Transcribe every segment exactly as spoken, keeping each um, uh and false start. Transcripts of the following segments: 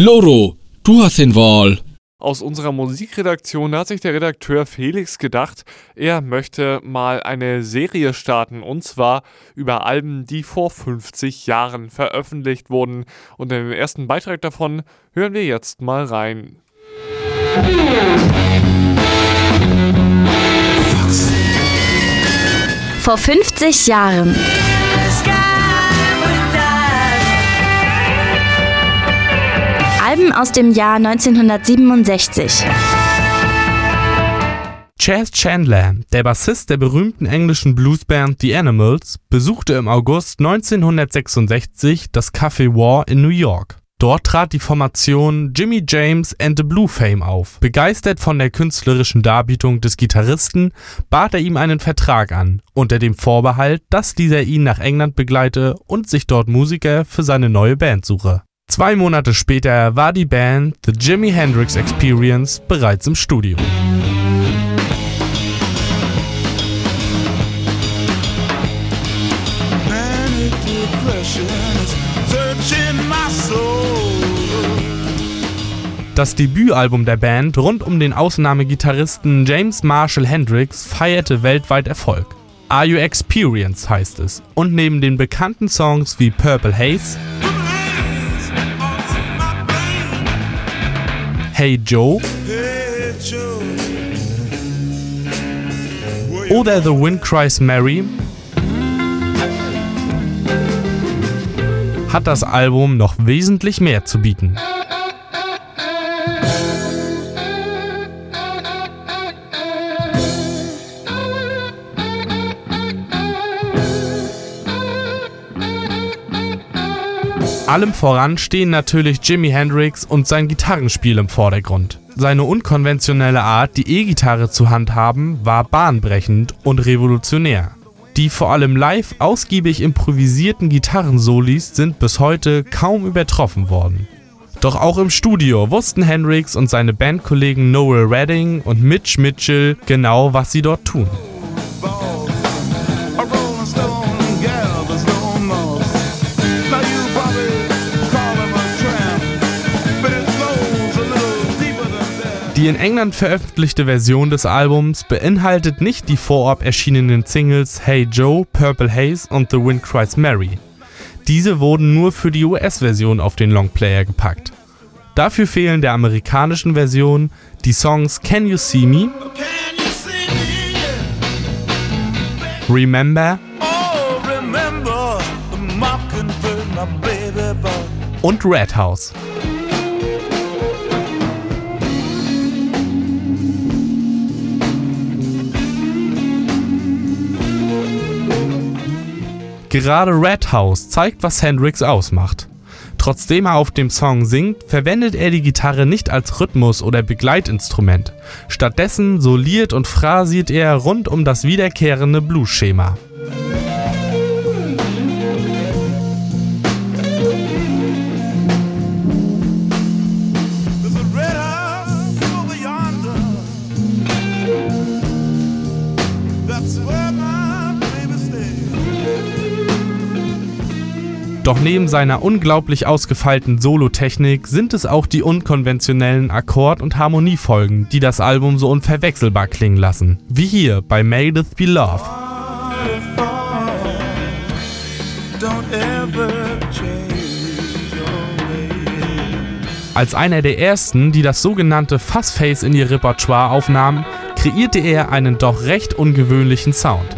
Loro, du hast den Wahl. Aus unserer Musikredaktion hat sich der Redakteur Felix gedacht, er möchte mal eine Serie starten, und zwar über Alben, die vor fünfzig Jahren veröffentlicht wurden. Und in den ersten Beitrag davon hören wir jetzt mal rein. Vor fünfzig Jahren. Alben aus dem Jahr neunzehnhundertsiebenundsechzig. Chas Chandler, der Bassist der berühmten englischen Bluesband The Animals, besuchte im August neunzehnhundertsechsundsechzig das Café War in New York. Dort trat die Formation Jimmy James and the Blue Fame auf. Begeistert von der künstlerischen Darbietung des Gitarristen, bat er ihm einen Vertrag an, unter dem Vorbehalt, dass dieser ihn nach England begleite und sich dort Musiker für seine neue Band suche. Zwei Monate später war die Band The Jimi Hendrix Experience bereits im Studio. Das Debütalbum der Band rund um den Ausnahmegitarristen James Marshall Hendrix feierte weltweit Erfolg. Are You Experienced heißt es, und neben den bekannten Songs wie Purple Haze, Hey Joe oder The Wind Cries Mary hat das Album noch wesentlich mehr zu bieten. Allem voran stehen natürlich Jimi Hendrix und sein Gitarrenspiel im Vordergrund. Seine unkonventionelle Art, die E-Gitarre zu handhaben, war bahnbrechend und revolutionär. Die vor allem live ausgiebig improvisierten Gitarrensolis sind bis heute kaum übertroffen worden. Doch auch im Studio wussten Hendrix und seine Bandkollegen Noel Redding und Mitch Mitchell genau, was sie dort tun. Die in England veröffentlichte Version des Albums beinhaltet nicht die vorab erschienenen Singles Hey Joe, Purple Haze und The Wind Cries Mary. Diese wurden nur für die U S-Version auf den Longplayer gepackt. Dafür fehlen der amerikanischen Version die Songs Can You See Me, Remember und Red House. Gerade Red House zeigt, was Hendrix ausmacht. Trotzdem er auf dem Song singt, verwendet er die Gitarre nicht als Rhythmus- oder Begleitinstrument. Stattdessen soliert und phrasiert er rund um das wiederkehrende Blues-Schema. Doch neben seiner unglaublich ausgefeilten Solotechnik sind es auch die unkonventionellen Akkord- und Harmoniefolgen, die das Album so unverwechselbar klingen lassen. Wie hier bei May This Be Love. Als einer der ersten, die das sogenannte Fuzzface in ihr Repertoire aufnahmen, kreierte er einen doch recht ungewöhnlichen Sound.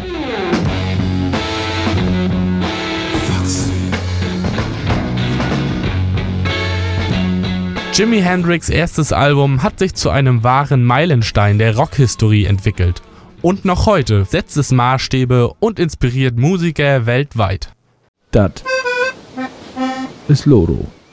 Jimi Hendrix' erstes Album hat sich zu einem wahren Meilenstein der Rockhistorie entwickelt. Und noch heute setzt es Maßstäbe und inspiriert Musiker weltweit. Das ist Loro.